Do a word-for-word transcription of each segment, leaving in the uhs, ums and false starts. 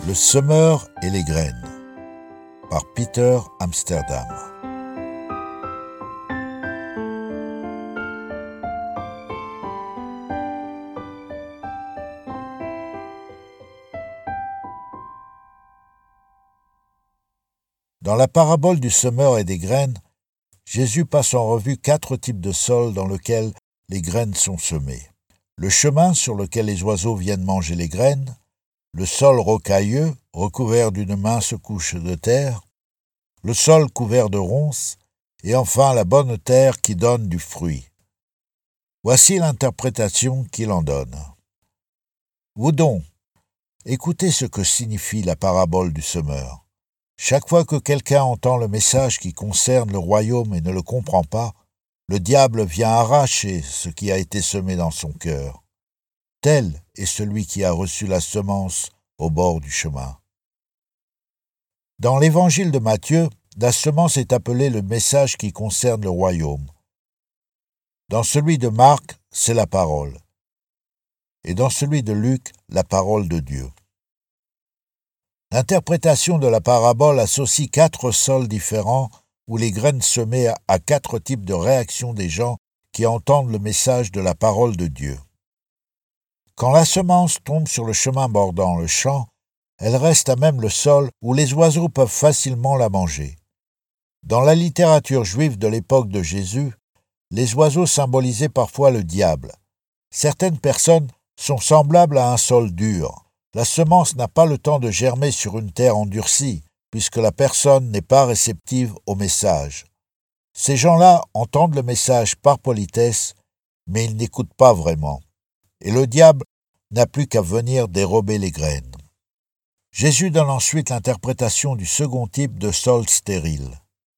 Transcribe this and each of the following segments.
Le semeur et les graines par Peter Amsterdam. Dans la parabole du semeur et des graines, Jésus passe en revue quatre types de sols dans lesquels les graines sont semées. Le chemin sur lequel les oiseaux viennent manger les graines, le sol rocailleux, recouvert d'une mince couche de terre, le sol couvert de ronces, et enfin la bonne terre qui donne du fruit. Voici l'interprétation qu'il en donne. Vous donc, écoutez ce que signifie la parabole du semeur. Chaque fois que quelqu'un entend le message qui concerne le royaume et ne le comprend pas, le diable vient arracher ce qui a été semé dans son cœur. Tel est celui qui a reçu la semence au bord du chemin. Dans l'évangile de Matthieu, la semence est appelée le message qui concerne le royaume. Dans celui de Marc, c'est la parole. Et dans celui de Luc, la parole de Dieu. L'interprétation de la parabole associe quatre sols différents où les graines semées à quatre types de réactions des gens qui entendent le message de la parole de Dieu. Quand la semence tombe sur le chemin bordant le champ, elle reste à même le sol où les oiseaux peuvent facilement la manger. Dans la littérature juive de l'époque de Jésus, les oiseaux symbolisaient parfois le diable. Certaines personnes sont semblables à un sol dur. La semence n'a pas le temps de germer sur une terre endurcie, puisque la personne n'est pas réceptive au message. Ces gens-là entendent le message par politesse, mais ils n'écoutent pas vraiment. Et le diable n'a plus qu'à venir dérober les graines. Jésus donne ensuite l'interprétation du second type de sol stérile.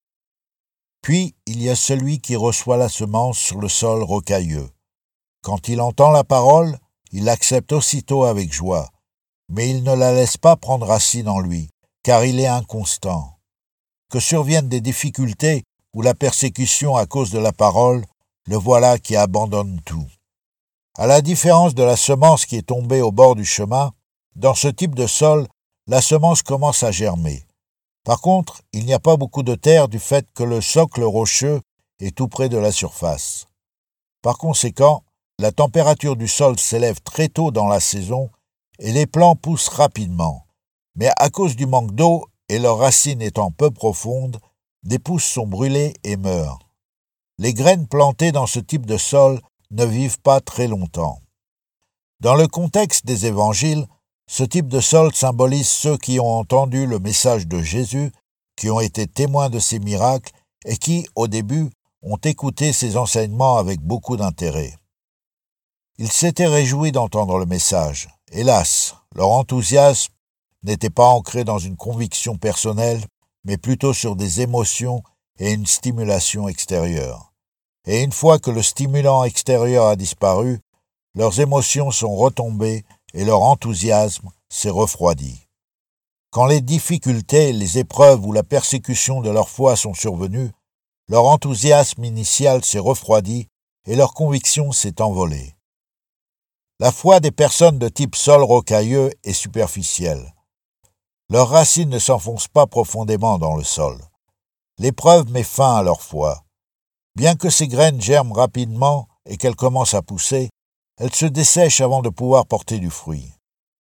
Puis, il y a celui qui reçoit la semence sur le sol rocailleux. Quand il entend la parole, il l'accepte aussitôt avec joie, mais il ne la laisse pas prendre racine en lui, car il est inconstant. Que surviennent des difficultés ou la persécution à cause de la parole, le voilà qui abandonne tout. À la différence de la semence qui est tombée au bord du chemin, dans ce type de sol, la semence commence à germer. Par contre, il n'y a pas beaucoup de terre du fait que le socle rocheux est tout près de la surface. Par conséquent, la température du sol s'élève très tôt dans la saison et les plants poussent rapidement. Mais à cause du manque d'eau et leurs racines étant peu profondes, des pousses sont brûlées et meurent. Les graines plantées dans ce type de sol ne vivent pas très longtemps. Dans le contexte des évangiles, ce type de sol symbolise ceux qui ont entendu le message de Jésus, qui ont été témoins de ses miracles et qui, au début, ont écouté ses enseignements avec beaucoup d'intérêt. Ils s'étaient réjouis d'entendre le message. Hélas, leur enthousiasme n'était pas ancré dans une conviction personnelle, mais plutôt sur des émotions et une stimulation extérieure. Et une fois que le stimulant extérieur a disparu, leurs émotions sont retombées et leur enthousiasme s'est refroidi. Quand les difficultés, les épreuves ou la persécution de leur foi sont survenues, leur enthousiasme initial s'est refroidi et leur conviction s'est envolée. La foi des personnes de type sol rocailleux est superficielle. Leurs racines ne s'enfoncent pas profondément dans le sol. L'épreuve met fin à leur foi. Bien que ces graines germent rapidement et qu'elles commencent à pousser, elles se dessèchent avant de pouvoir porter du fruit.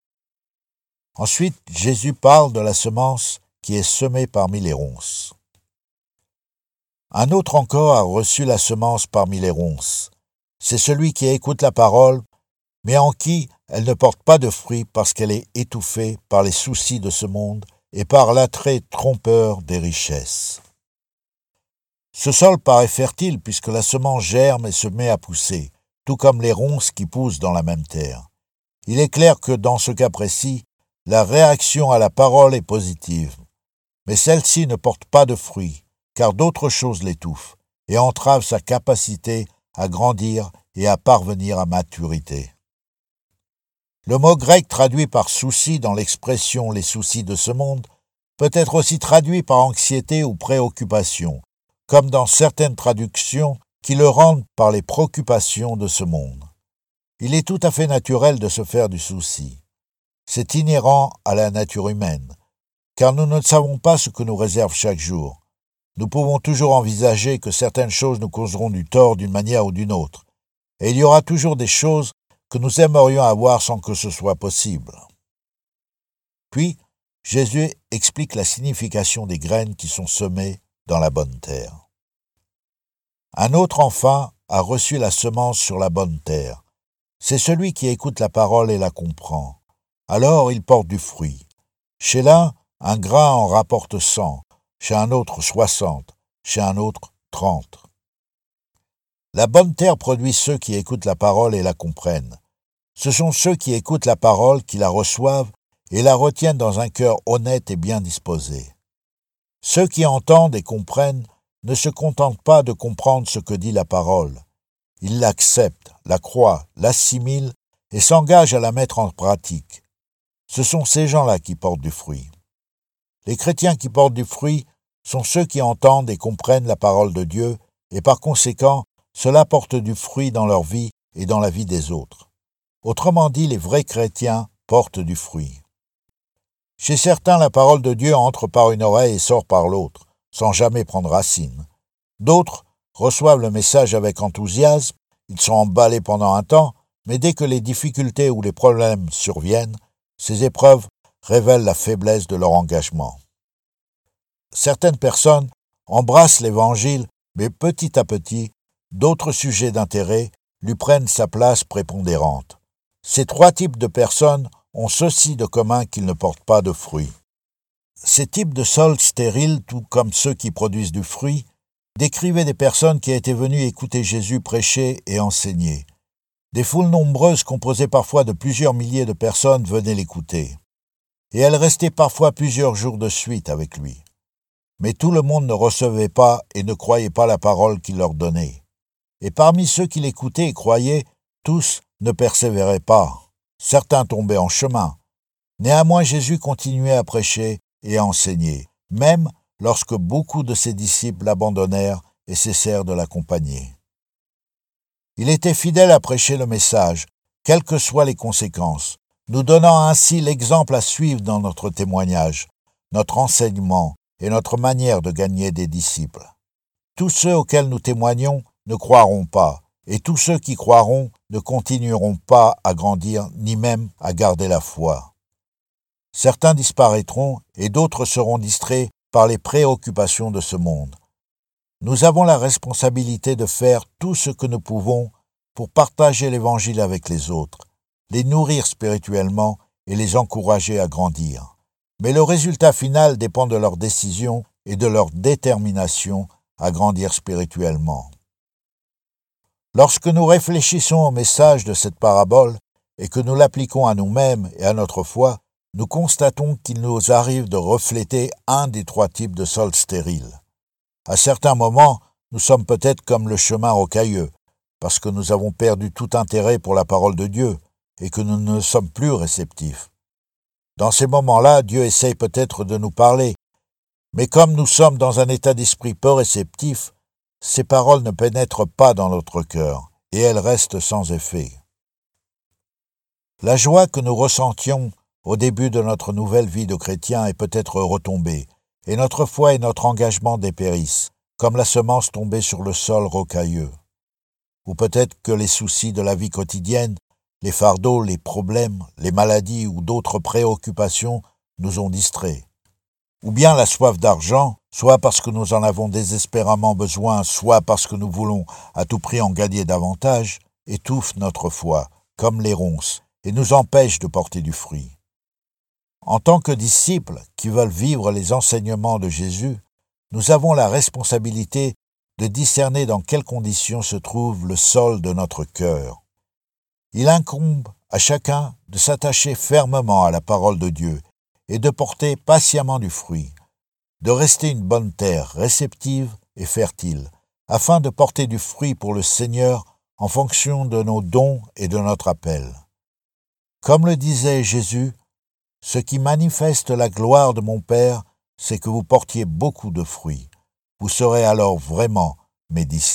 Ensuite, Jésus parle de la semence qui est semée parmi les ronces. Un autre encore a reçu la semence parmi les ronces. C'est celui qui écoute la parole, mais en qui elle ne porte pas de fruit parce qu'elle est étouffée par les soucis de ce monde et par l'attrait trompeur des richesses. Ce sol paraît fertile puisque la semence germe et se met à pousser, tout comme les ronces qui poussent dans la même terre. Il est clair que dans ce cas précis, la réaction à la parole est positive, mais celle-ci ne porte pas de fruits, car d'autres choses l'étouffent et entravent sa capacité à grandir et à parvenir à maturité. Le mot grec traduit par souci dans l'expression « les soucis de ce monde » peut être aussi traduit par anxiété ou préoccupation, comme dans certaines traductions qui le rendent par les préoccupations de ce monde. Il est tout à fait naturel de se faire du souci. C'est inhérent à la nature humaine, car nous ne savons pas ce que nous réserve chaque jour. Nous pouvons toujours envisager que certaines choses nous causeront du tort d'une manière ou d'une autre, et il y aura toujours des choses que nous aimerions avoir sans que ce soit possible. Puis, Jésus explique la signification des graines qui sont semées dans la bonne terre. Un autre enfin a reçu la semence sur la bonne terre. C'est celui qui écoute la parole et la comprend. Alors il porte du fruit. Chez l'un, un grain en rapporte cent, chez un autre soixante, chez un autre trente. La bonne terre produit ceux qui écoutent la parole et la comprennent. Ce sont ceux qui écoutent la parole, qui la reçoivent et la retiennent dans un cœur honnête et bien disposé. Ceux qui entendent et comprennent ne se contentent pas de comprendre ce que dit la parole. Ils l'acceptent, la croient, l'assimilent et s'engagent à la mettre en pratique. Ce sont ces gens-là qui portent du fruit. Les chrétiens qui portent du fruit sont ceux qui entendent et comprennent la parole de Dieu et par conséquent, cela porte du fruit dans leur vie et dans la vie des autres. Autrement dit, les vrais chrétiens portent du fruit. Chez certains, la parole de Dieu entre par une oreille et sort par l'autre, sans jamais prendre racine. D'autres reçoivent le message avec enthousiasme, ils sont emballés pendant un temps, mais dès que les difficultés ou les problèmes surviennent, ces épreuves révèlent la faiblesse de leur engagement. Certaines personnes embrassent l'Évangile, mais petit à petit, d'autres sujets d'intérêt lui prennent sa place prépondérante. Ces trois types de personnes ont ceci de commun qu'ils ne portent pas de fruits. Ces types de sols stériles, tout comme ceux qui produisent du fruit, décrivaient des personnes qui étaient venues écouter Jésus prêcher et enseigner. Des foules nombreuses, composées parfois de plusieurs milliers de personnes, venaient l'écouter. Et elles restaient parfois plusieurs jours de suite avec lui. Mais tout le monde ne recevait pas et ne croyait pas la parole qu'il leur donnait. Et parmi ceux qui l'écoutaient et croyaient, tous ne persévéraient pas. Certains tombaient en chemin. Néanmoins, Jésus continuait à prêcher et à enseigner, même lorsque beaucoup de ses disciples l'abandonnèrent et cessèrent de l'accompagner. Il était fidèle à prêcher le message, quelles que soient les conséquences, nous donnant ainsi l'exemple à suivre dans notre témoignage, notre enseignement et notre manière de gagner des disciples. Tous ceux auxquels nous témoignons ne croiront pas, et tous ceux qui croiront ne continueront pas à grandir ni même à garder la foi. Certains disparaîtront et d'autres seront distraits par les préoccupations de ce monde. Nous avons la responsabilité de faire tout ce que nous pouvons pour partager l'Évangile avec les autres, les nourrir spirituellement et les encourager à grandir. Mais le résultat final dépend de leur décision et de leur détermination à grandir spirituellement. Lorsque nous réfléchissons au message de cette parabole et que nous l'appliquons à nous-mêmes et à notre foi, nous constatons qu'il nous arrive de refléter un des trois types de sols stériles. À certains moments, nous sommes peut-être comme le chemin rocailleux, parce que nous avons perdu tout intérêt pour la parole de Dieu et que nous ne sommes plus réceptifs. Dans ces moments-là, Dieu essaye peut-être de nous parler, mais comme nous sommes dans un état d'esprit peu réceptif, ces paroles ne pénètrent pas dans notre cœur et elles restent sans effet. La joie que nous ressentions au début de notre nouvelle vie de chrétien est peut-être retombée, et notre foi et notre engagement dépérissent, comme la semence tombée sur le sol rocailleux. Ou peut-être que les soucis de la vie quotidienne, les fardeaux, les problèmes, les maladies ou d'autres préoccupations nous ont distraits. Ou bien la soif d'argent, soit parce que nous en avons désespérément besoin, soit parce que nous voulons à tout prix en gagner davantage, étouffe notre foi, comme les ronces, et nous empêche de porter du fruit. En tant que disciples qui veulent vivre les enseignements de Jésus, nous avons la responsabilité de discerner dans quelles conditions se trouve le sol de notre cœur. Il incombe à chacun de s'attacher fermement à la parole de Dieu et de porter patiemment du fruit, de rester une bonne terre réceptive et fertile, afin de porter du fruit pour le Seigneur en fonction de nos dons et de notre appel. Comme le disait Jésus, « Ce qui manifeste la gloire de mon Père, c'est que vous portiez beaucoup de fruits. Vous serez alors vraiment mes disciples. »